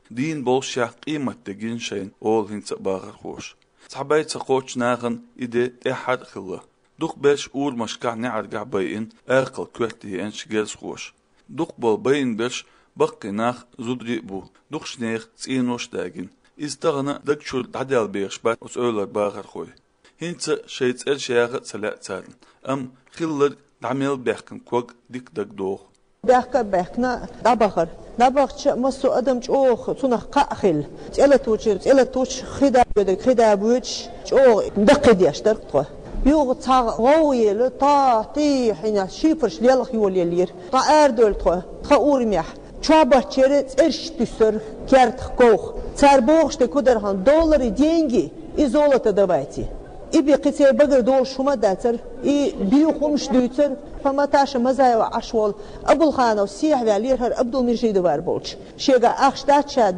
دين بولشا قيمة تجين شين أول هنت باغر خوش صحباي تقوش ناغن إده أحد خلا دوق باش أول مشكع نعرقع باين أقل كوكتي أنش جالس خوش دوق بول باين باش بقي ناخ زودري بو دوق شنيخ تسينوش داغن استغنى دكشور عدال بيش بات وسؤولر باغر خوي هنت شيت الشياغ سلاء تارن أم خلر دعمل بيحكن كوك ديك دك دوغ بيحكنا دبخ مسو أدم جوخ سنخ قاخل تلتوش خدا بوش جوخ دقيق يشترك توا يوغ تاغ غوي لطا تي حين شيفرش ليلخ يوليلير تا أردول توا تخورميح شابه چرت إرش تسر كارت كوخ تربوخش تكودرهان دولار деньги и золото давайте и беките багр дол шума датер и биохумш дютер فماتاش مزايا عشوال أبو الخانو سيح واليرهر عبد المجيد واربولش شيغا أخشتاتشا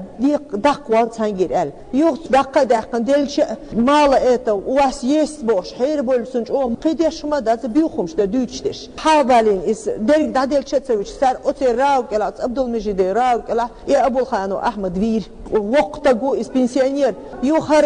دق وانت هنجير ال يوغ دق دلش مال إيتا واس يست بوش حير بولسنج أو قيديش شما دات بيوخمش دا دوتشتش حاولين إس ديرك داديل تشتسويش سار أوتي راو كلات عبد المجيد راو كلا يا أبو الخانو أحمد فير وقتقو إس بنسيانير يوخر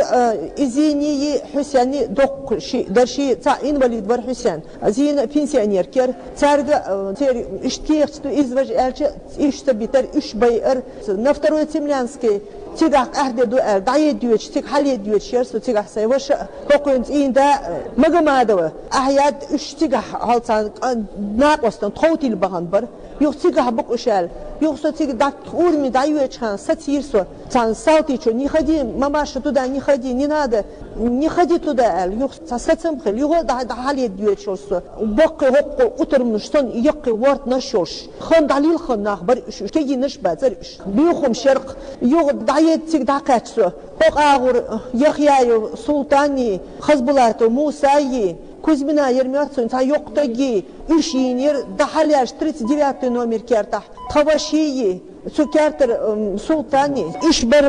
إزيني حسياني دق شي درشي تا إنواليد بر حسين زين بنسيانير كير تارجع تير اشتيخت إزواج ألش إشتبيتر إش بير نفترض تملانسكي تيجا أحد دو دايد ديوش تيج حالي ديوش يرسو تيجا سيوش كوكونت إن دا مجمع دوا أحياد إش تيجا هالسان ناقصن تخوتي البغنبر يو تيجا بق أشال يو سو تيجا دات أورمي دايوش كان ستيرسو كان سالتي شو نيخدي ماما شو تدا نيخدي نيناده نيخدي تدا ال يو ستسم خل يو دا حالي ديوش يرسو بق هق أتر منشتن يقي ورد نشوش خن دليل خن نخبر إيش كي نشبه زرش بيوخم شرق يو يتسيق داقاتسو هوق آغور يخيايو سلطاني خزبولاتو موسايي كوزمنا يرمياتسو انتا يوقتاقي إرشينير دحالياش 39 نومير كارتاح تواشيي سو كارتر سلطاني إش بر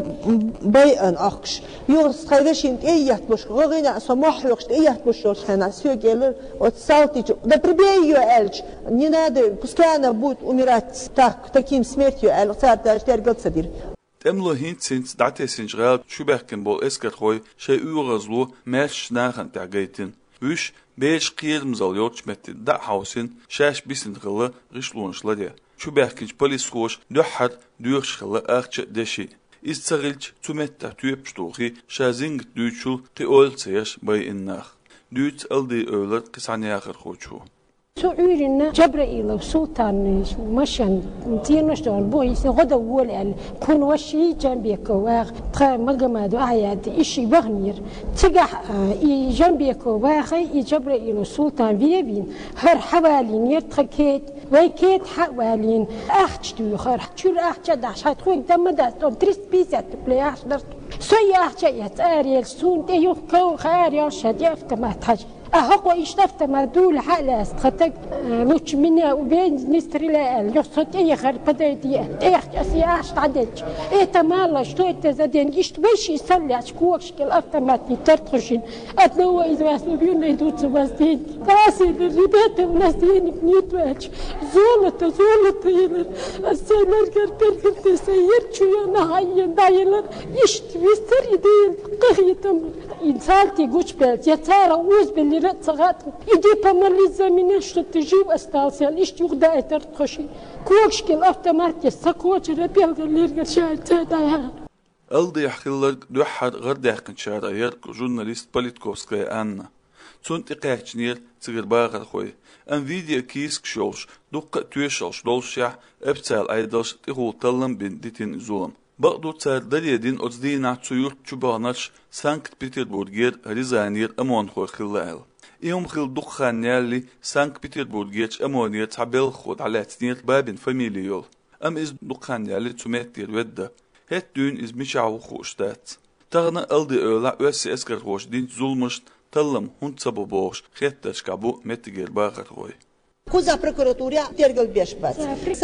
بيئن أخش يورس خيدشين إيهت بوش غغينا سموح يوخش إيهت بوش يوش خينا سيو جيلر وتسالتيجو да прибейю эльч не надо пускай она будет умирать таким смертью эль царь тергелцадир تملو هين سنت دعتي سنجرال شو بحكن بول اسكر خوي شيء يغزلو ماش ناخن تعجيتين وش بيش قيل مزاليوتش مت دع حوسين شاش بيسن غلا غشلونش لدي شو بحكنش بوليس خوش دوحد دوخش خلا اخش دشي استغلش تمت تيبشتوخي شازينج دوتشو قيول سيش باي الناخ دوت الدي اولاد قصاني اخر خوشو سعورنا جبرائيل وسلطان مشان تيرنش دون بويس غدا ولا كون وشي جنبيك واغ تخا مجمد اعياد اشي بغنير تجح اي جنبيك واغي جبرائيل وسلطان فيبين هر حوالين يرتخكيت ويكيت حوالين اختو خر شو احجا داش هتخوي دمدات اون تريس بيزات بلاش درت سوي احجا يتاريل سون تيو كو خاريا شديفت ما تحج أهقو إشتفت مردول حالة استخدت لوش منا وبين نستري لأل يصوت إيه خر بدأتي إيه أسي أشت عدلش إيه تمالا شتو إتزادين إشت بيش يصلي أشكوكش كل أفتماتني ترتخشين أتنوى إذا أسنبيون يدوت سباستين تاسي الربات وناسين بنيتواج زولة يلر السيلر كرتر تسيرت شو ينهاي دايلر إشت بيستر يدين قهيتم إنسالتي قوش بيت يتارا ووز باللي رأت يجي بمالي زمينة شو تجيب أستالسيال إيش يغدا ترتخشي كوكش كل أفتمات يستكوش ربيل اللي شاعر تدايا ألدي يحكيلك دوحد غير داخل شعر أيارك جورناليست بوليتكوفسكايا أنا تون تقاعدنير تغير باغر خوي أن فيديو كيسك شولش دوقة تويشلش دولشيح ابتال أيدلش تغول تلم بين ديتين زولم بقدو تسار دليدين أزدينا تسيور تشبانش سانكت بيتربورغير ريزانير أمون خور خلال يوم خل دخان يالي سانكت بيتربورغيرش أمونير تعبيل خود على تنير بابين فاميليول أم إز دخان يالي تسميتير ودا هات دون إز مشاعو خوشتات تغنى ألدي أولا واسي اسكر خوش دين زولمشت تلم هون سبو بوش خيتاش كابو متغير باغر خوي Куза прокуратура тергал беш бац.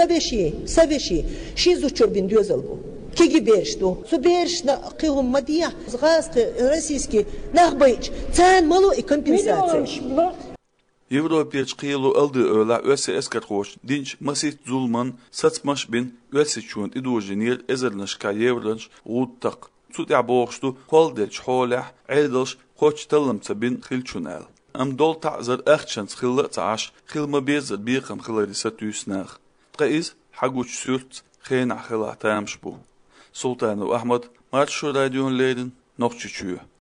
Савеши. Шизу чурбин дёзалбу. Киги бершту. Суберш на қиғым мадия. Зғасқы российский нахбайч. Цан малу и компенсация. Европиyaç qiylu aldı öla öse eskert hoş dinç masit zulman satsmaş bin öse çunt idojinir ezernaşka yevranç uttaq tut yaboğuştu kolderç holah eldalş koç tallamsa bin xilçunal am dol ta'zar axchans xilla ta'ash xilma bezar biqam xilarisa tüsnaq qaiz haguç sürt xena xila tamş bu Sultan Ahmed Marşu radyon leydin noqçuçu